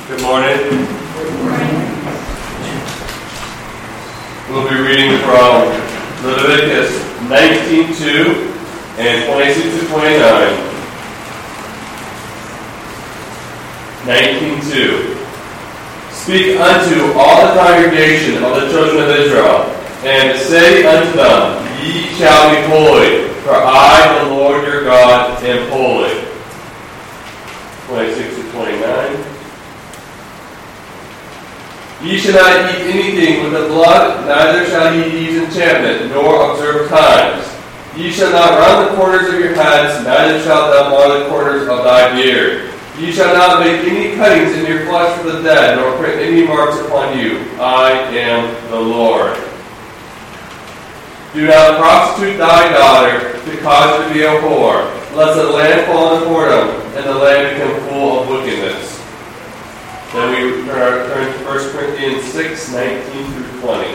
Good morning. Good morning. We'll be reading from Leviticus 19:2 and 26 to 29. 19:2. Speak unto all the congregation of the children of Israel, and say unto them, Ye shall be holy, for I, the Lord your God, am holy. 26 to 29. Ye shall not eat anything with the blood, neither shall ye use enchantment, nor observe times. Ye shall not round the corners of your heads, neither shalt thou mar the corners of thy beard. Ye shall not make any cuttings in your flesh for the dead, nor print any marks upon you. I am the Lord. Do not prostitute thy daughter to cause her to be a whore, lest the land fall into whoredom, and the land become full of wickedness. Then we turn to 1 Corinthians 6, 19 through 20.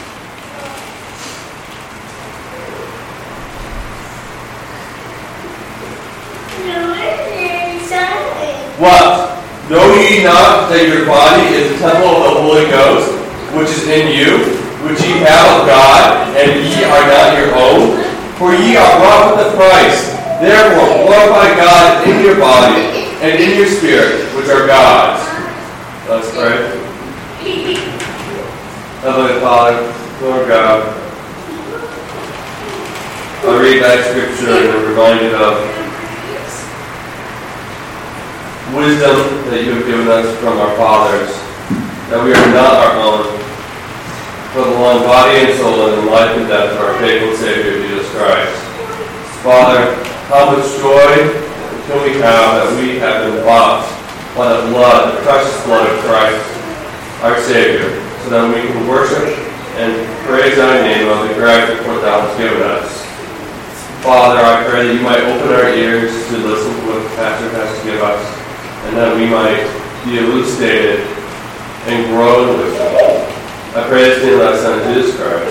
What? Know ye not that your body is the temple of the Holy Ghost, which is in you, which ye have of God, and ye are not your own? For ye are bought with a price. Therefore glorify God in your body and in your spirit, which are God's. Let's pray. Heavenly Father, Lord God, I read that scripture and I'm reminded of wisdom that you have given us from our fathers, that we are not our own, but belong body and soul and in life and death to our faithful Savior, Jesus Christ. Father, how much joy can we have that we have been bought by the blood, the precious blood of Christ, our Savior, so that we can worship and praise thy name of the grace that thou hast given us. Father, I pray that you might open our ears to listen to what the pastor has to give us, and that we might be elucidated and grow in wisdom. I pray this in thy Son, Jesus Christ.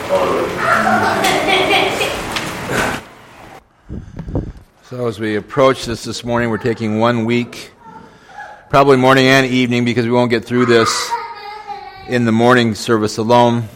Amen. So as we approach this morning, we're taking 1 week, probably morning and evening, because we won't get through this in the morning service alone,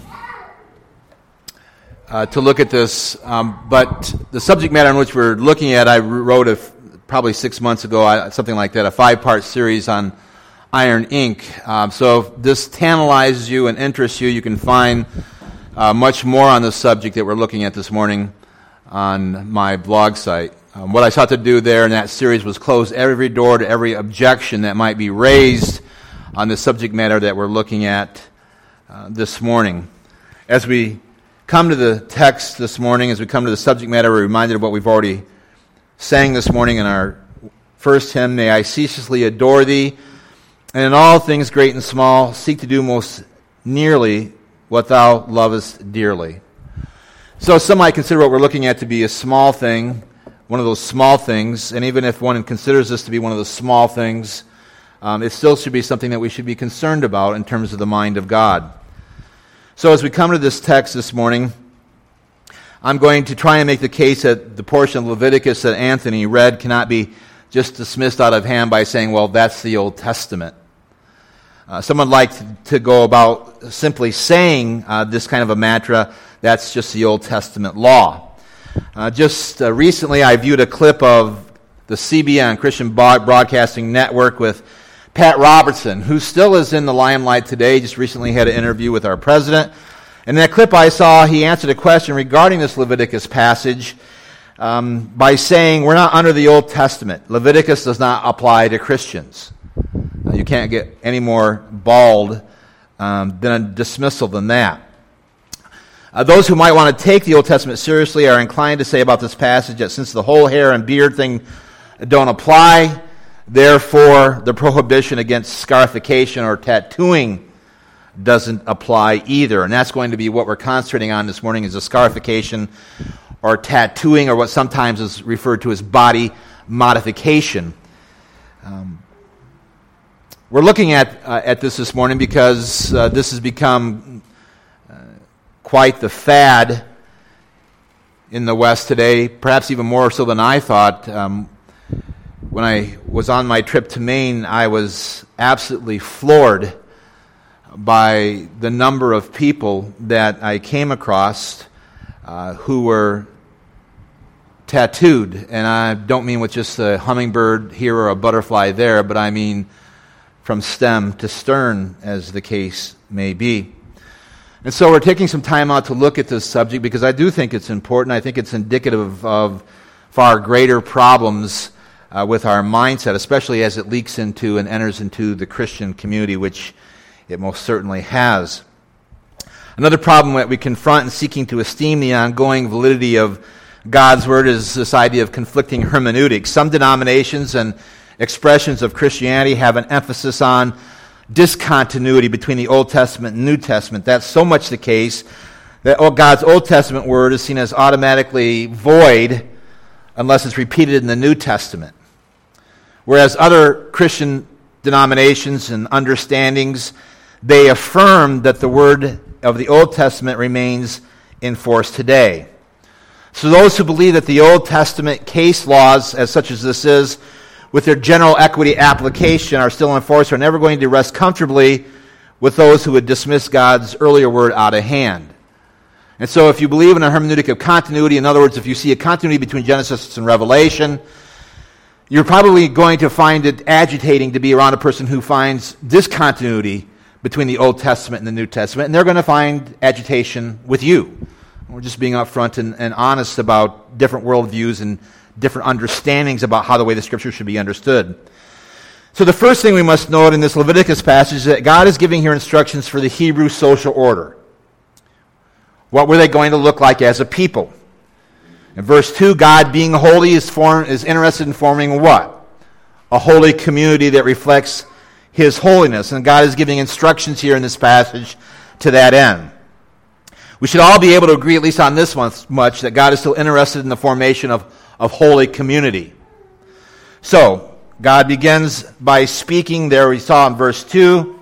to look at this. But the subject matter on which we're looking at, I wrote probably 6 months ago, something like that, a 5-part series on Iron Ink. So if this tantalizes you and interests you, you can find much more on the subject that we're looking at this morning on my blog site. What I sought to do there in that series was close every door to every objection that might be raised on the subject matter that we're looking at this morning. As we come to the text this morning, as we come to the subject matter, we're reminded of what we've already sang this morning in our first hymn, May I ceaselessly adore thee, and in all things great and small, seek to do most nearly what thou lovest dearly. So some might consider what we're looking at to be a small thing, one of those small things, and even if one considers this to be one of the small things, it still should be something that we should be concerned about in terms of the mind of God. So as we come to this text this morning, I'm going to try and make the case that the portion of Leviticus that Anthony read cannot be just dismissed out of hand by saying, well, that's the Old Testament. Some would like to go about simply saying this kind of a mantra, that's just the Old Testament law. Just recently, I viewed a clip of the CBN, Christian Broadcasting Network, with Pat Robertson, who still is in the limelight today. Just recently had an interview with our president. And in that clip I saw, he answered a question regarding this Leviticus passage by saying, we're not under the Old Testament. Leviticus does not apply to Christians. You can't get any more bald than a dismissal than that. Those who might want to take the Old Testament seriously are inclined to say about this passage that since the whole hair and beard thing don't apply, therefore the prohibition against scarification or tattooing doesn't apply either. And that's going to be what we're concentrating on this morning, is the scarification or tattooing, or what sometimes is referred to as body modification. We're looking at this morning because this has become quite the fad in the West today, perhaps even more so than I thought. When I was on my trip to Maine, I was absolutely floored by the number of people that I came across who were tattooed. And I don't mean with just a hummingbird here or a butterfly there, but I mean from stem to stern, as the case may be. And so we're taking some time out to look at this subject because I do think it's important. I think it's indicative of far greater problems with our mindset, especially as it leaks into and enters into the Christian community, which it most certainly has. Another problem that we confront in seeking to esteem the ongoing validity of God's Word is this idea of conflicting hermeneutics. Some denominations and expressions of Christianity have an emphasis on discontinuity between the Old Testament and New Testament. That's so much the case that God's Old Testament Word is seen as automatically void unless it's repeated in the New Testament. Whereas other Christian denominations and understandings, they affirm that the Word of the Old Testament remains in force today. So those who believe that the Old Testament case laws, as such as this is, with their general equity application are still in force, are never going to rest comfortably with those who would dismiss God's earlier word out of hand. And so if you believe in a hermeneutic of continuity, in other words, if you see a continuity between Genesis and Revelation, you're probably going to find it agitating to be around a person who finds discontinuity between the Old Testament and the New Testament, and they're going to find agitation with you. We're just being upfront and honest about different worldviews and different understandings about how the way the Scripture should be understood. So the first thing we must note in this Leviticus passage is that God is giving here instructions for the Hebrew social order. What were they going to look like as a people? In verse 2, God being holy is interested in forming what? A holy community that reflects His holiness. And God is giving instructions here in this passage to that end. We should all be able to agree, at least on this much, that God is still interested in the formation of holy community. So, God begins by speaking there, we saw in verse 2,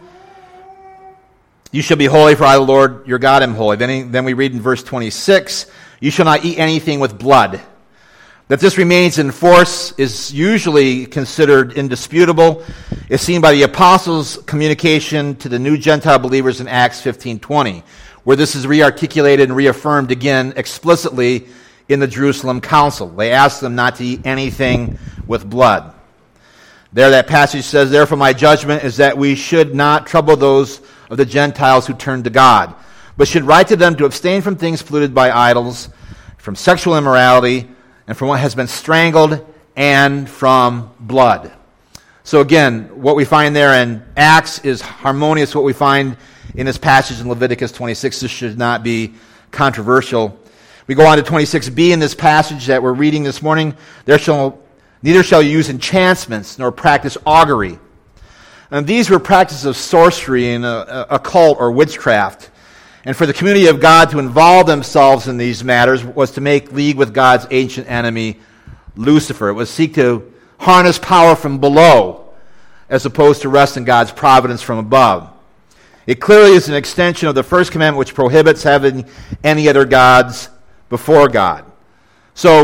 you shall be holy, for I, the Lord, your God, am holy. Then we read in verse 26, you shall not eat anything with blood. That this remains in force is usually considered indisputable. It's seen by the apostles' communication to the new Gentile believers in Acts 15:20, where this is rearticulated and reaffirmed again explicitly in the Jerusalem Council. They asked them not to eat anything with blood. There that passage says, therefore my judgment is that we should not trouble those of the Gentiles who turn to God, but should write to them to abstain from things polluted by idols, from sexual immorality, and from what has been strangled, and from blood. So again, what we find there in Acts is harmonious. What we find in this passage in Leviticus 26, this should not be controversial. We go on to 26b in this passage that we're reading this morning. Neither shall you use enchantments nor practice augury. And these were practices of sorcery and occult or witchcraft. And for the community of God to involve themselves in these matters was to make league with God's ancient enemy, Lucifer. It was seek to harness power from below as opposed to rest in God's providence from above. It clearly is an extension of the first commandment, which prohibits having any other gods before God. So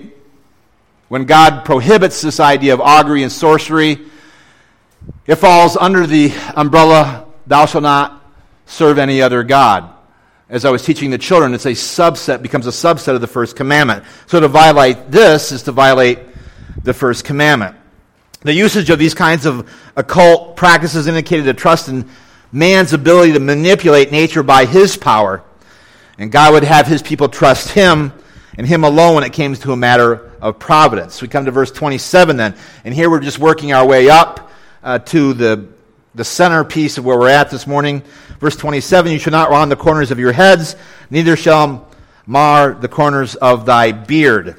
when God prohibits this idea of augury and sorcery, it falls under the umbrella, thou shalt not serve any other God. As I was teaching the children, it's becomes a subset of the first commandment. So to violate this is to violate the first commandment. The usage of these kinds of occult practices indicated a trust in man's ability to manipulate nature by his power. And God would have his people trust him and him alone when it came to a matter of providence. We come to verse 27 then. And here we're just working our way up to the centerpiece of where we're at this morning. Verse 27, you shall not round the corners of your heads, neither shall mar the corners of thy beard.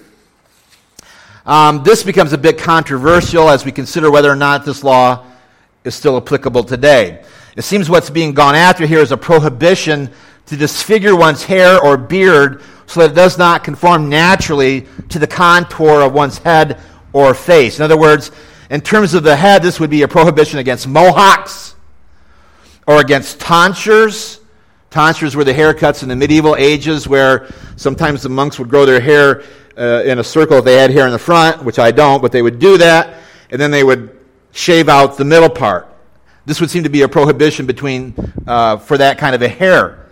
This becomes a bit controversial as we consider whether or not this law is still applicable today. It seems what's being gone after here is a prohibition to disfigure one's hair or beard so that it does not conform naturally to the contour of one's head or face. In other words, in terms of the head, this would be a prohibition against mohawks or against tonsures. Tonsures were the haircuts in the medieval ages where sometimes the monks would grow their hair in a circle if they had hair in the front, which I don't, but they would do that. and then they would shave out the middle part. This would seem to be a prohibition for that kind of a hair.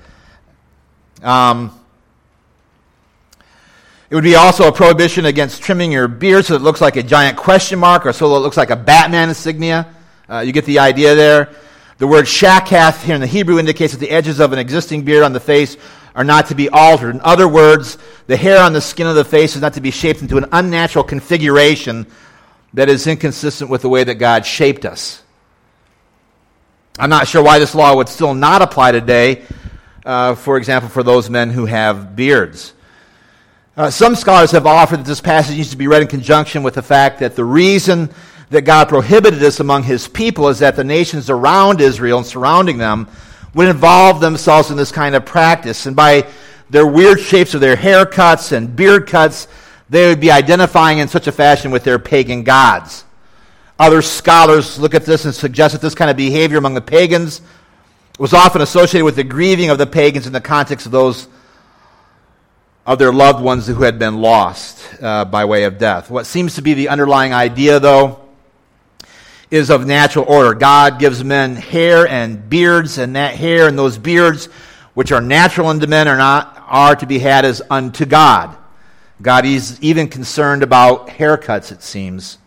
It would be also a prohibition against trimming your beard so it looks like a giant question mark or so it looks like a Batman insignia. You get the idea there. The word shakath here in the Hebrew indicates that the edges of an existing beard on the face are not to be altered. In other words, the hair on the skin of the face is not to be shaped into an unnatural configuration that is inconsistent with the way that God shaped us. I'm not sure why this law would still not apply today, for example, for those men who have beards. Some scholars have offered that this passage needs to be read in conjunction with the fact that the reason that God prohibited this among his people is that the nations around Israel and surrounding them would involve themselves in this kind of practice. And by their weird shapes of their haircuts and beard cuts, they would be identifying in such a fashion with their pagan gods. Other scholars look at this and suggest that this kind of behavior among the pagans was often associated with the grieving of the pagans in the context of those of their loved ones who had been lost by way of death. What seems to be the underlying idea, though, is of natural order. God gives men hair and beards, and that hair and those beards, which are natural unto men, are to be had as unto God. God is even concerned about haircuts, it seems.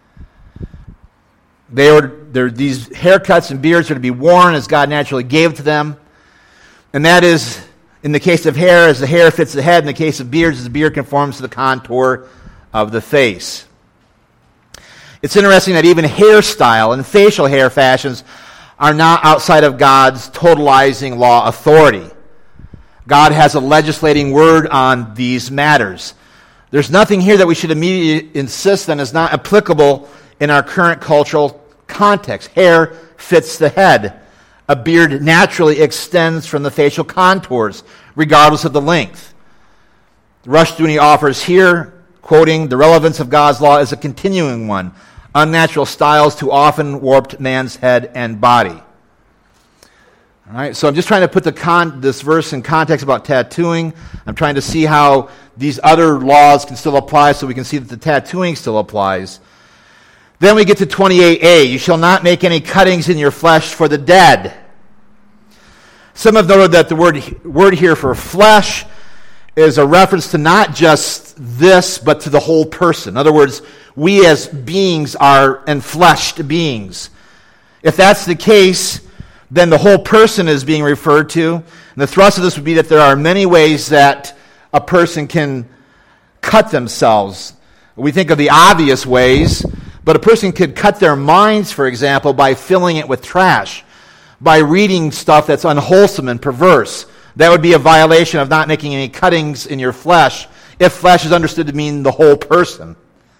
These haircuts and beards are to be worn as God naturally gave to them, and that is, in the case of hair, as the hair fits the head. In the case of beards, as the beard conforms to the contour of the face. It's interesting that even hairstyle and facial hair fashions are not outside of God's totalizing law authority. God has a legislating word on these matters. There's nothing here that we should immediately insist on is not applicable in our current cultural context. Hair fits the head. A beard naturally extends from the facial contours, regardless of the length. Rushdoony offers here, quoting, "The relevance of God's law is a continuing one. Unnatural styles too often warped man's head and body." All right, so I'm just trying to put this verse in context about tattooing. I'm trying to see how these other laws can still apply so we can see that the tattooing still applies. Then we get to 28a. You shall not make any cuttings in your flesh for the dead. Some have noted that the word here for flesh is a reference to not just this, but to the whole person. In other words, we as beings are enfleshed beings. If that's the case, then the whole person is being referred to. And the thrust of this would be that there are many ways that a person can cut themselves. We think of the obvious ways, but a person could cut their minds, for example, by filling it with trash, by reading stuff that's unwholesome and perverse. That would be a violation of not making any cuttings in your flesh, if flesh is understood to mean the whole person.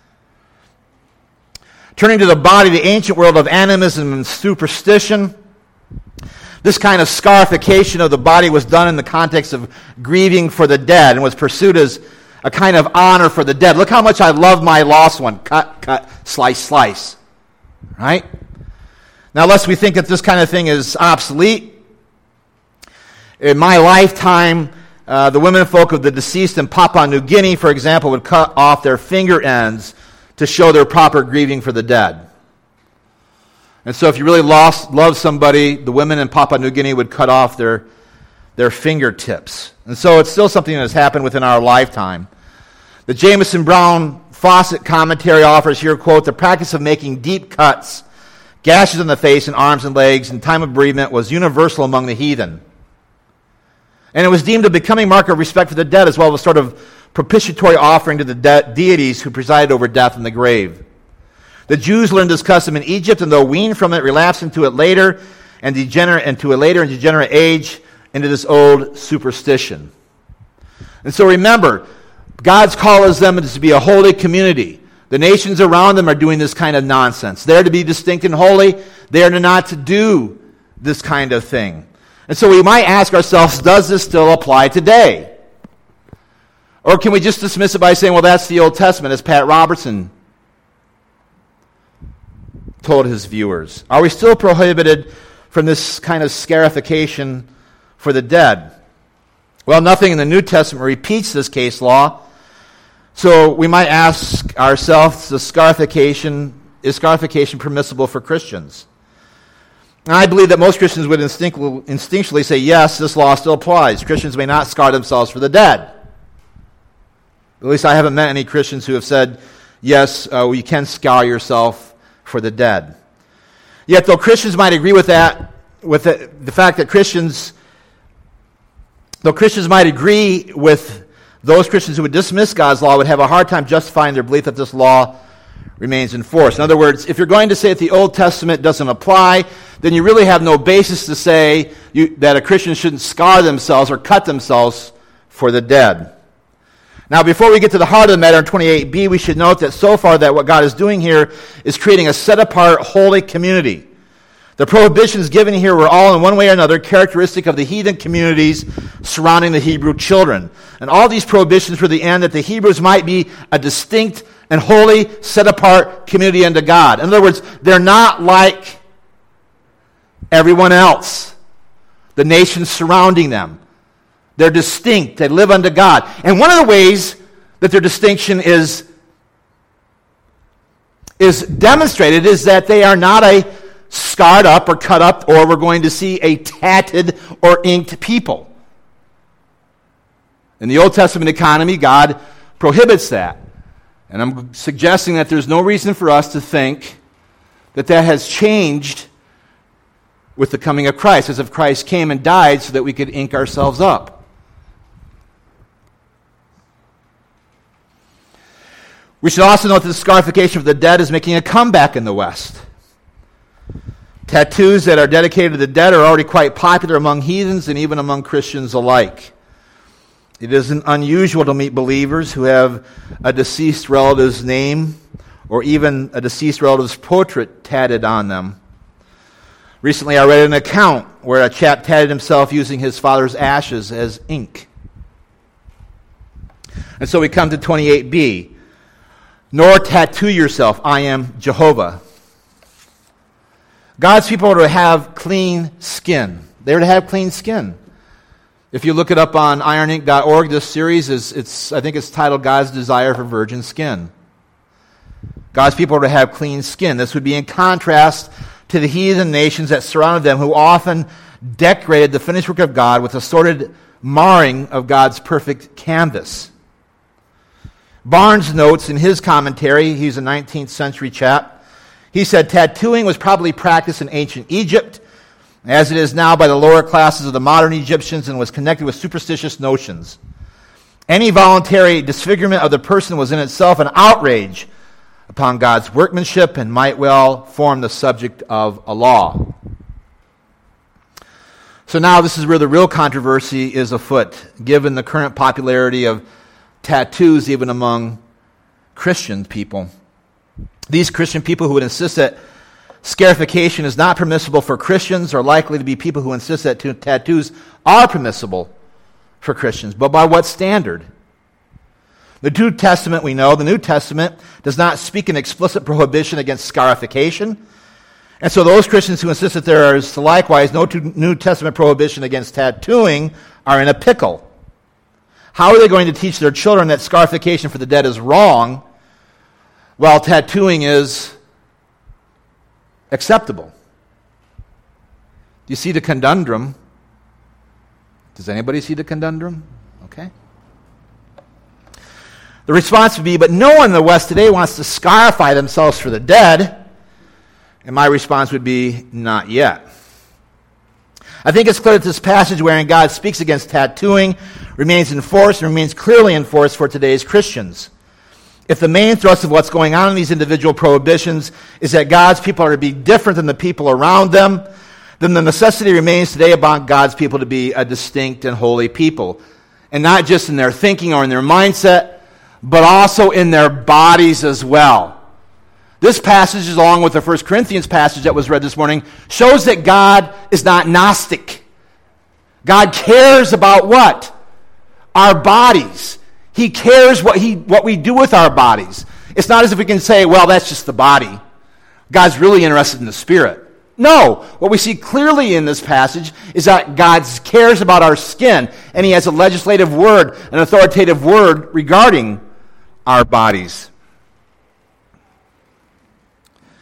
Turning to the body, the ancient world of animism and superstition, this kind of scarification of the body was done in the context of grieving for the dead and was pursued as a kind of honor for the dead. Look how much I love my lost one. Cut, cut, slice, slice. Right? Now, lest we think that this kind of thing is obsolete, in my lifetime, the women folk of the deceased in Papua New Guinea, for example, would cut off their finger ends to show their proper grieving for the dead. And so if you really love somebody, the women in Papua New Guinea would cut off their fingertips. And so it's still something that has happened within our lifetime. The Jameson Brown Fawcett commentary offers here, quote, "The practice of making deep cuts, gashes in the face and arms and legs in time of bereavement was universal among the heathen. And it was deemed a becoming mark of respect for the dead as well as a sort of propitiatory offering to the deities who presided over death and the grave. The Jews learned this custom in Egypt, and though weaned from it, relapsed into it later and degenerate age into this old superstition." And so remember, God's call is them to be a holy community. The nations around them are doing this kind of nonsense. They're to be distinct and holy. They are not to do this kind of thing. And so we might ask ourselves, does this still apply today? Or can we just dismiss it by saying, well, that's the Old Testament, as Pat Robertson told his viewers? Are we still prohibited from this kind of scarification for the dead? Well, nothing in the New Testament repeats this case law. So we might ask ourselves, the scarification is scarification permissible for Christians? And I believe that most Christians would instinctually say, yes, this law still applies. Christians may not scar themselves for the dead. At least I haven't met any Christians who have said, yes, you can scar yourself for the dead. Yet, though Christians might agree with that, with the fact that Christians might agree with those Christians who would dismiss God's law, would have a hard time justifying their belief that this law remains in force. In other words, if you're going to say that the Old Testament doesn't apply, then you really have no basis to say that a Christian shouldn't scar themselves or cut themselves for the dead. Now, before we get to the heart of the matter in 28b, we should note that so far that what God is doing here is creating a set-apart, holy community. The prohibitions given here were all in one way or another characteristic of the heathen communities surrounding the Hebrew children. And all these prohibitions were the end that the Hebrews might be a distinct and holy, set-apart community unto God. In other words, they're not like everyone else, the nations surrounding them. They're distinct. They live unto God. And one of the ways that their distinction is demonstrated is that they are not a scarred up or cut up, or we're going to see a tatted or inked people. In the Old Testament economy, God prohibits that. And I'm suggesting that there's no reason for us to think that has changed with the coming of Christ, as if Christ came and died so that we could ink ourselves up. We should also note that the scarification of the dead is making a comeback in the West. Tattoos that are dedicated to the dead are already quite popular among heathens and even among Christians alike. It isn't unusual to meet believers who have a deceased relative's name or even a deceased relative's portrait tatted on them. Recently, I read an account where a chap tatted himself using his father's ashes as ink. And so we come to 28b. Nor tattoo yourself, I am Jehovah. God's people are to have clean skin. They are to have clean skin. If you look it up on ironink.org, this series I think it's titled God's Desire for Virgin Skin. God's people are to have clean skin. This would be in contrast to the heathen nations that surrounded them, who often decorated the finished work of God with a sordid marring of God's perfect canvas. Barnes notes in his commentary, he's a 19th century chap, he said tattooing was probably practiced in ancient Egypt, as it is now by the lower classes of the modern Egyptians, and was connected with superstitious notions. Any voluntary disfigurement of the person was in itself an outrage upon God's workmanship and might well form the subject of a law. So now this is where the real controversy is afoot, given the current popularity of tattoos even among Christian people. These Christian people who would insist that scarification is not permissible for Christians are likely to be people who insist that tattoos are permissible for Christians. But by what standard? The New Testament, we know, the New Testament does not speak an explicit prohibition against scarification. And so those Christians who insist that there is likewise no New Testament prohibition against tattooing are in a pickle. How are they going to teach their children that scarification for the dead is wrong while tattooing is acceptable? Do you see the conundrum? Does anybody see the conundrum? Okay. The response would be, but no one in the West today wants to scarify themselves for the dead. And my response would be, not yet. I think it's clear that this passage wherein God speaks against tattooing remains in force and remains clearly in force for today's Christians. If the main thrust of what's going on in these individual prohibitions is that God's people are to be different than the people around them, then the necessity remains today about God's people to be a distinct and holy people. And not just in their thinking or in their mindset, but also in their bodies as well. This passage, along with the 1 Corinthians passage that was read this morning, shows that God is not Gnostic. God cares about what? Our bodies. He cares what we do with our bodies. It's not as if we can say, well, that's just the body. God's really interested in the spirit. No. What we see clearly in this passage is that God cares about our skin, and he has a legislative word, an authoritative word regarding our bodies.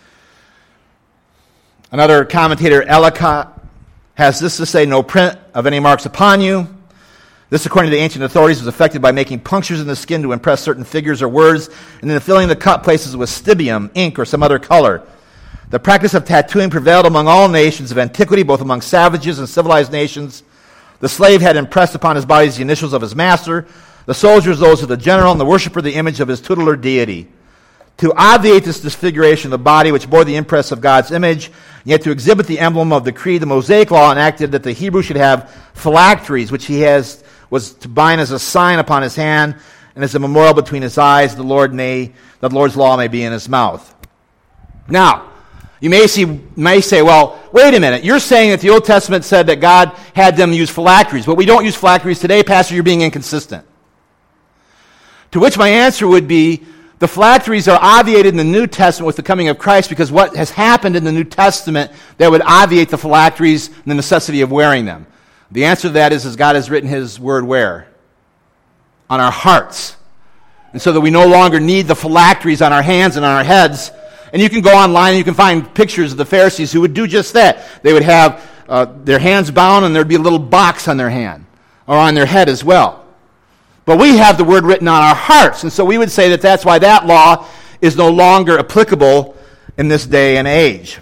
Another commentator, Ellicott, has this to say, no print of any marks upon you. This, according to the ancient authorities, was effected by making punctures in the skin to impress certain figures or words, and then filling the cut places with stibium, ink, or some other color. The practice of tattooing prevailed among all nations of antiquity, both among savages and civilized nations. The slave had impressed upon his body the initials of his master, the soldiers those of the general, and the worshiper the image of his tutelar deity. To obviate this disfiguration of the body, which bore the impress of God's image, yet to exhibit the emblem of the creed, the Mosaic law enacted that the Hebrew should have phylacteries, which was to bind as a sign upon his hand and as a memorial between his eyes, that the Lord's law may be in his mouth. Now, you may say, well, wait a minute. You're saying that the Old Testament said that God had them use phylacteries, but we don't use phylacteries today. Pastor, you're being inconsistent. To which my answer would be, the phylacteries are obviated in the New Testament with the coming of Christ, because what has happened in the New Testament that would obviate the phylacteries and the necessity of wearing them? The answer to that is God has written his word where? On our hearts. And so that we no longer need the phylacteries on our hands and on our heads. And you can go online and you can find pictures of the Pharisees who would do just that. They would have their hands bound and there'd be a little box on their hand or on their head as well. But we have the word written on our hearts, and so we would say that that's why that law is no longer applicable in this day and age.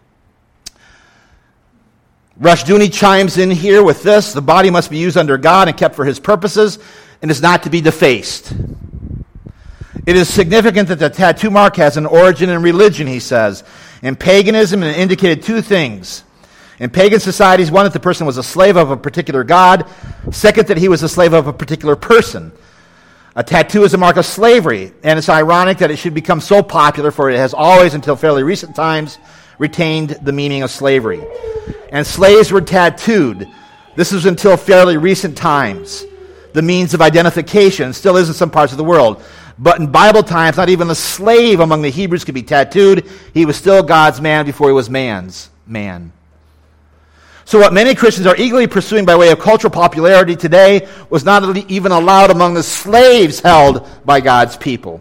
Rushdoony chimes in here with this: the body must be used under God and kept for his purposes, and is not to be defaced. It is significant that the tattoo mark has an origin in religion, he says. In paganism, it indicated two things. In pagan societies, one, that the person was a slave of a particular god. Second, that he was a slave of a particular person. A tattoo is a mark of slavery, and it's ironic that it should become so popular, for it has always, until fairly recent times, retained the meaning of slavery. And slaves were tattooed. This was until fairly recent times. The means of identification still is in some parts of the world. But in Bible times, not even a slave among the Hebrews could be tattooed. He was still God's man before he was man's man. So what many Christians are eagerly pursuing by way of cultural popularity today was not even allowed among the slaves held by God's people.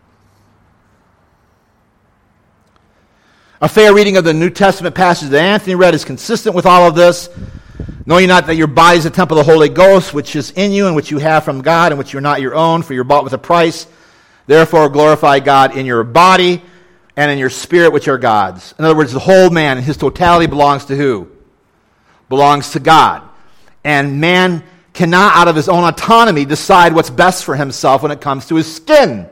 A fair reading of the New Testament passage that Anthony read is consistent with all of this. Know ye not that your body is a temple of the Holy Ghost, which is in you, and which you have from God, and which you are not your own, for you are bought with a price. Therefore glorify God in your body and in your spirit, which are God's. In other words, the whole man in his totality belongs to who? Belongs to God. And man cannot, out of his own autonomy, decide what's best for himself when it comes to his skin.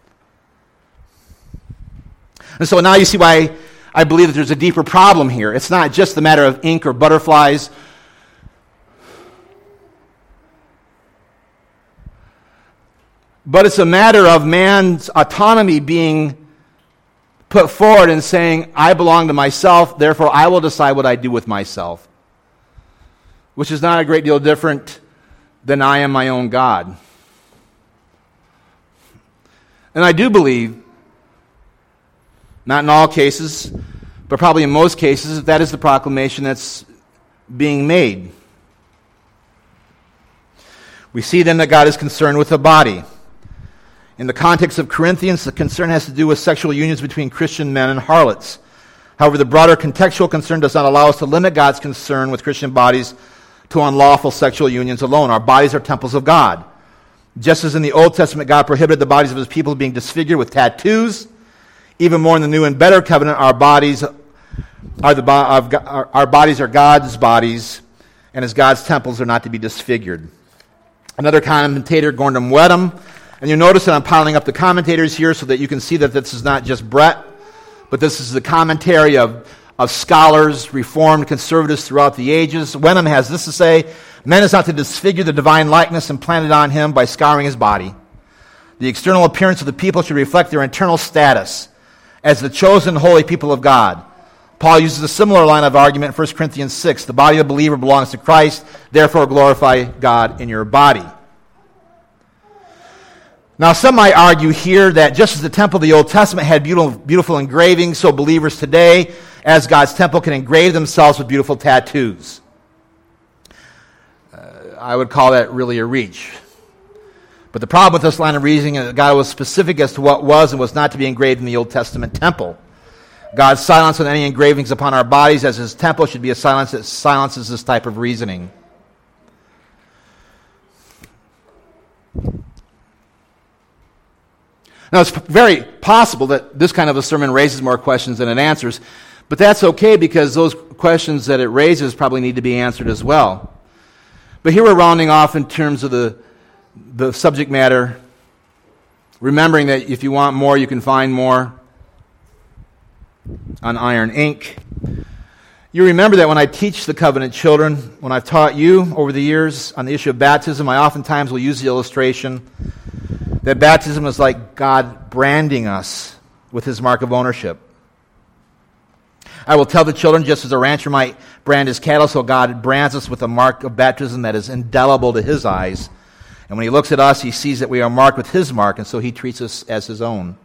And so now you see why I believe that there's a deeper problem here. It's not just the matter of ink or butterflies. But it's a matter of man's autonomy being put forward and saying, I belong to myself, therefore I will decide what I do with myself. Which is not a great deal different than I am my own God. And I do believe, not in all cases, but probably in most cases, that is the proclamation that's being made. We see then that God is concerned with the body. In the context of Corinthians, the concern has to do with sexual unions between Christian men and harlots. However, the broader contextual concern does not allow us to limit God's concern with Christian bodies to unlawful sexual unions alone. Our bodies are temples of God. Just as in the Old Testament, God prohibited the bodies of his people being disfigured with tattoos, even more in the new and better covenant, our bodies are God's bodies, and as God's temples are not to be disfigured. Another commentator, Gordon Wedham, and you notice that I'm piling up the commentators here so that you can see that this is not just Brett, but this is the commentary of scholars, Reformed, conservatives throughout the ages. Wenham has this to say: man is not to disfigure the divine likeness implanted on him by scouring his body. The external appearance of the people should reflect their internal status as the chosen holy people of God. Paul uses a similar line of argument in 1 Corinthians 6. The body of the believer belongs to Christ, therefore glorify God in your body. Now, some might argue here that just as the temple of the Old Testament had beautiful engravings, so believers today, as God's temple, can engrave themselves with beautiful tattoos. I would call that really a reach. But the problem with this line of reasoning is that God was specific as to what was and was not to be engraved in the Old Testament temple. God's silence on any engravings upon our bodies as his temple should be a silence that silences this type of reasoning. Now, it's very possible that this kind of a sermon raises more questions than it answers, but that's okay because those questions that it raises probably need to be answered as well. But here we're rounding off in terms of the subject matter, remembering that if you want more, you can find more on Iron Ink. You remember that when I teach the covenant children, when I've taught you over the years on the issue of baptism, I oftentimes will use the illustration that baptism is like God branding us with his mark of ownership. I will tell the children, just as a rancher might brand his cattle, so God brands us with a mark of baptism that is indelible to his eyes. And when he looks at us, he sees that we are marked with his mark, and so he treats us as his own.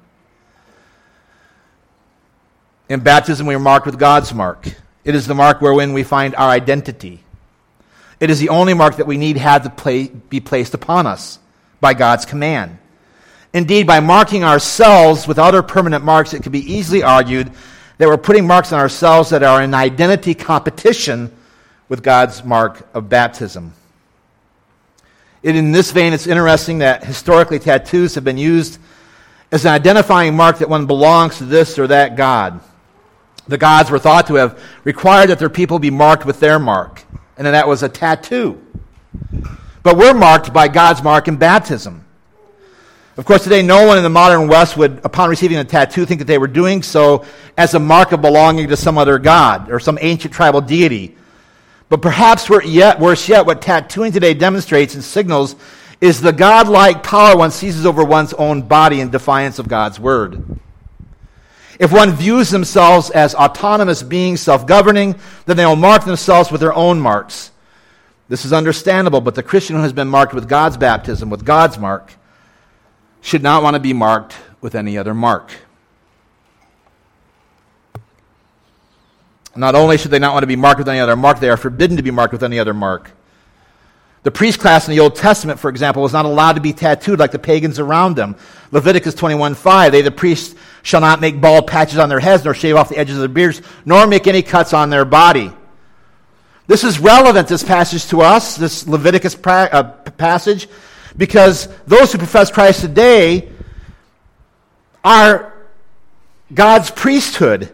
In baptism, we are marked with God's mark. It is the mark wherein we find our identity. It is the only mark that we need have to be placed upon us by God's command. Indeed, by marking ourselves with other permanent marks, it can be easily argued that we're putting marks on ourselves that are in identity competition with God's mark of baptism. In this vein, it's interesting that historically tattoos have been used as an identifying mark that one belongs to this or that god. The gods were thought to have required that their people be marked with their mark, and that was a tattoo. But we're marked by God's mark in baptism. Of course, today no one in the modern West would, upon receiving a tattoo, think that they were doing so as a mark of belonging to some other god or some ancient tribal deity. But perhaps worse yet, what tattooing today demonstrates and signals is the godlike power one seizes over one's own body in defiance of God's word. If one views themselves as autonomous beings, self-governing, then they will mark themselves with their own marks. This is understandable, but the Christian who has been marked with God's baptism, with God's mark, should not want to be marked with any other mark. Not only should they not want to be marked with any other mark, they are forbidden to be marked with any other mark. The priest class in the Old Testament, for example, was not allowed to be tattooed like the pagans around them. Leviticus 21:5, they, the priests, shall not make bald patches on their heads, nor shave off the edges of their beards, nor make any cuts on their body. This is relevant, this passage, to us, this Leviticus passage, because those who profess Christ today are God's priesthood.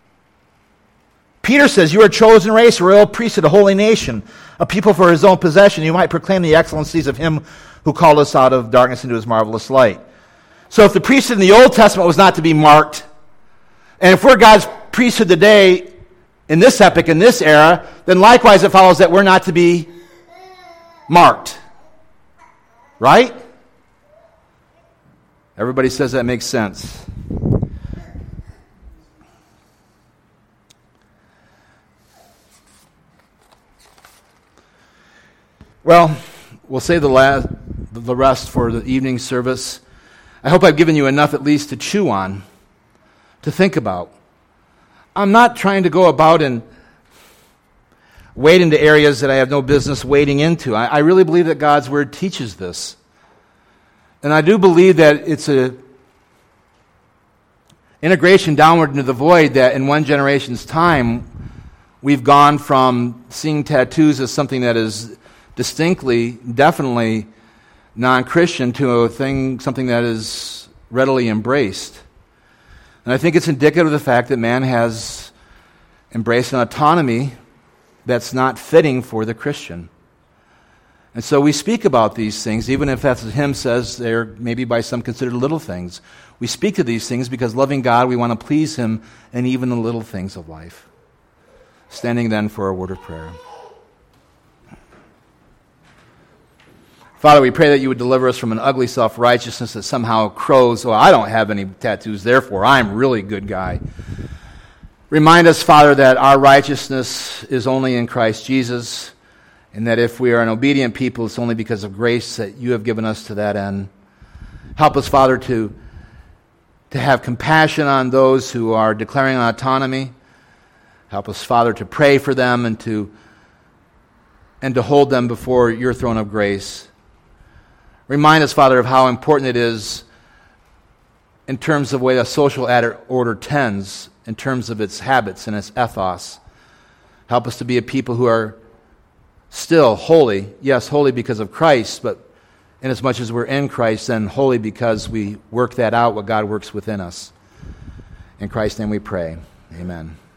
Peter says, you are a chosen race, a royal priesthood, a holy nation, a people for his own possession. You might proclaim the excellencies of him who called us out of darkness into his marvelous light. So if the priesthood in the Old Testament was not to be marked, and if we're God's priesthood today, in this epoch, in this era, then likewise it follows that we're not to be marked. Right? Everybody says that makes sense. Well, we'll save the rest for the evening service. I hope I've given you enough at least to chew on, to think about. I'm not trying to go about and wade into areas that I have no business wading into. I really believe that God's Word teaches this. And I do believe that it's a integration downward into the void that in one generation's time we've gone from seeing tattoos as something that is distinctly, definitely non-Christian to something that is readily embraced. And I think it's indicative of the fact that man has embraced an autonomy that's not fitting for the Christian. And so we speak about these things, even if, as the hymn says, they're maybe by some considered little things. We speak of these things because loving God, we want to please him in even the little things of life. Standing then for a word of prayer. Father, we pray that you would deliver us from an ugly self-righteousness that somehow crows, oh, I don't have any tattoos, therefore I'm a really good guy. Remind us, Father, that our righteousness is only in Christ Jesus, and that if we are an obedient people, it's only because of grace that you have given us to that end. Help us, Father, to have compassion on those who are declaring autonomy. Help us, Father, to pray for them and to hold them before your throne of grace. Remind us, Father, of how important it is in terms of the way a social order tends, in terms of its habits and its ethos. Help us to be a people who are still holy, yes, holy because of Christ, but inasmuch as we're in Christ, then holy because we work that out, what God works within us. In Christ's name we pray. Amen.